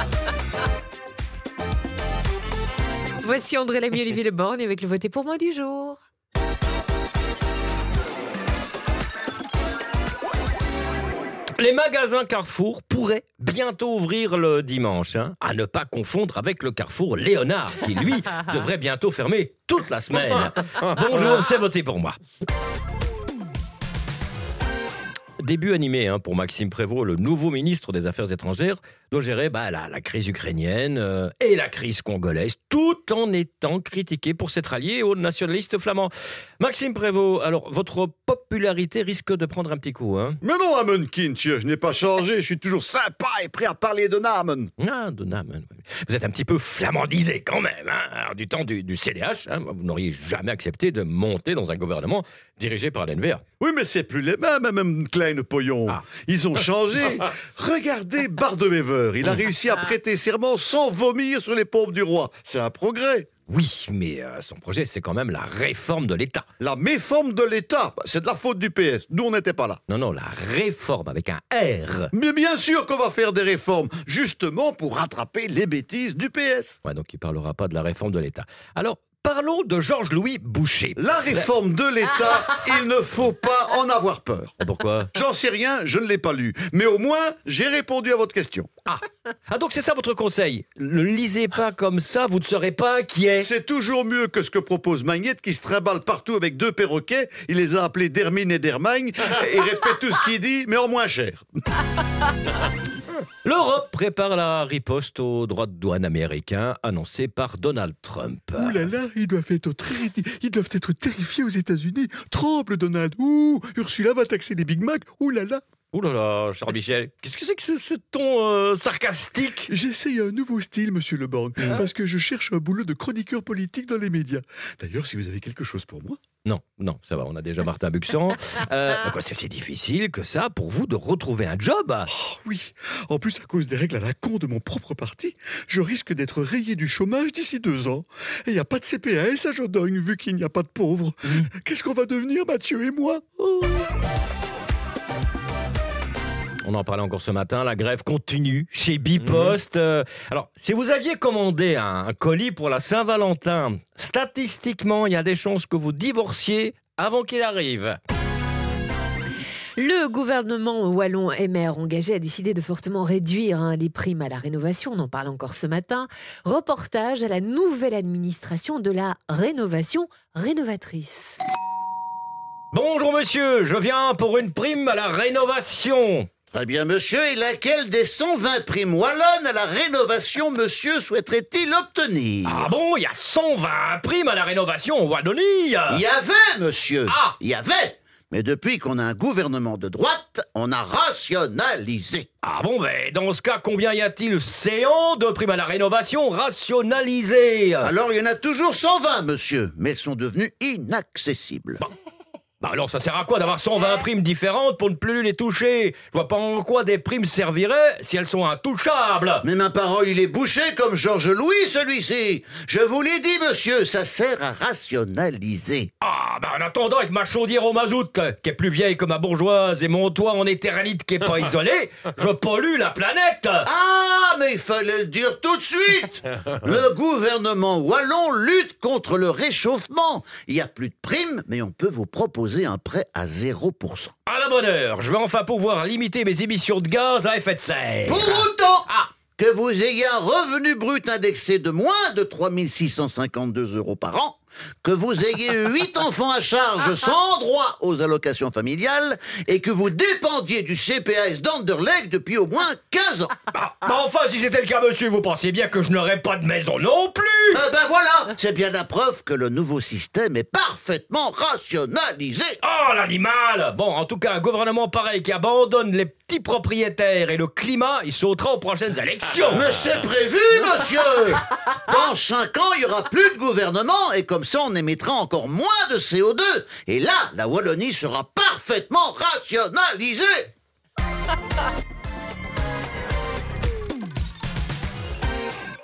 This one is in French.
Voici André Lamy, Olivier Leborgne avec le voté pour moi du jour. Les magasins Carrefour pourraient bientôt ouvrir le dimanche, à ne pas confondre avec le Carrefour Léonard, qui lui devrait bientôt fermer toute la semaine. Bonjour, c'est voté pour moi. Début animé pour Maxime Prévost, le nouveau ministre des Affaires étrangères, doit gérer la crise ukrainienne et la crise congolaise, tout en étant critiqué pour s'être allié aux nationalistes flamands. Maxime Prévost, alors votre popularité risque de prendre un petit coup, Mais non, Amen Kinch, je n'ai pas changé, je suis toujours sympa et prêt à parler de Namen. Ah, de Namen. Vous êtes un petit peu flamandisé quand même. Alors, du temps du CDH, vous n'auriez jamais accepté de monter dans un gouvernement dirigé par l'NVA. Oui, mais c'est plus les mêmes, même Klein Poyon. Ils ont changé. Regardez Bardewever, il a réussi à prêter serment sans vomir sur les pompes du roi. C'est un progrès. Oui, mais son projet, c'est quand même la réforme de l'État. La méforme de l'État, c'est de la faute du PS. Nous, on n'était pas là. Non, la réforme avec un R. Mais bien sûr qu'on va faire des réformes, justement pour rattraper les bêtises du PS. Ouais, donc il parlera pas de la réforme de l'État. Alors, parlons de Georges-Louis Boucher. La réforme de l'État, il ne faut pas en avoir peur. Pourquoi ? J'en sais rien, je ne l'ai pas lu. Mais au moins, j'ai répondu à votre question. Ah, donc c'est ça votre conseil ? Ne lisez pas comme ça, vous ne serez pas inquiet. C'est toujours mieux que ce que propose Magnette qui se trimballe partout avec 2 perroquets. Il les a appelés Dermine et Dermagne et répète tout ce qu'il dit, mais en moins cher. L'Europe prépare la riposte aux droits de douane américains annoncés par Donald Trump. Ouh là là, ils doivent être terrifiés aux États-Unis. Tremble, Donald. Ouh, Ursula va taxer les Big Mac. Ouh là là. Ouh là là, cher Michel, qu'est-ce que c'est que ce ton sarcastique ? J'essaye un nouveau style, monsieur Leborgne, parce que je cherche un boulot de chroniqueur politique dans les médias. D'ailleurs, si vous avez quelque chose pour moi... Non, ça va, on a déjà Martin Buxan. C'est si difficile que ça pour vous de retrouver un job ? Oui, en plus à cause des règles à la con de mon propre parti, je risque d'être rayé du chômage d'ici 2 ans. Et il n'y a pas de CPAS à Jodogne, vu qu'il n'y a pas de pauvres. Qu'est-ce qu'on va devenir, Mathieu et moi ? On en parlait encore ce matin, la grève continue chez Bipost. Alors, si vous aviez commandé un colis pour la Saint-Valentin, statistiquement, il y a des chances que vous divorciez avant qu'il arrive. Le gouvernement wallon MR engagé a décidé de fortement réduire les primes à la rénovation. On en parle encore ce matin. Reportage à la nouvelle administration de la rénovation rénovatrice. Bonjour monsieur, je viens pour une prime à la rénovation. Très bien, monsieur. Et laquelle des 120 primes wallonnes à la rénovation, monsieur, souhaiterait-il obtenir ? Ah bon, il y a 120 primes à la rénovation en Wallonie. Il y avait, monsieur. Il y avait. Mais depuis qu'on a un gouvernement de droite, on a rationalisé. Ah bon, mais dans ce cas, combien y a-t-il séant de primes à la rénovation rationalisées ? Alors, il y en a toujours 120, monsieur, mais elles sont devenues inaccessibles. Alors ça sert à quoi d'avoir 120 primes différentes pour ne plus les toucher ? Je vois pas en quoi des primes serviraient si elles sont intouchables. Mais ma parole, il est bouché comme Georges Louis, celui-ci. Je vous l'ai dit, monsieur, ça sert à rationaliser. En attendant, avec ma chaudière au mazout, qui est plus vieille que ma bourgeoise, et mon toit en éternite qui est pas isolé, je pollue la planète. Mais il fallait le dire tout de suite. Le gouvernement wallon lutte contre le réchauffement. Il n'y a plus de primes, mais on peut vous proposer un prêt à 0%. À la bonne heure, je vais enfin pouvoir limiter mes émissions de gaz à effet de serre. Pour autant que vous ayez un revenu brut indexé de moins de 3 652 € par an, que vous ayez 8 enfants à charge sans droit aux allocations familiales et que vous dépendiez du CPAS d'Anderlecht depuis au moins 15 ans. Enfin, si c'était le cas, monsieur, vous pensiez bien que je n'aurais pas de maison non plus. Voilà, c'est bien la preuve que le nouveau système est parfaitement rationalisé. Oh, l'animal! Bon, en tout cas, un gouvernement pareil qui abandonne les petits propriétaires et le climat, il sautera aux prochaines élections. Mais c'est prévu, monsieur. Dans 5 ans, il n'y aura plus de gouvernement et comme ça, on émettra encore moins de CO2. Et là, la Wallonie sera parfaitement rationalisée.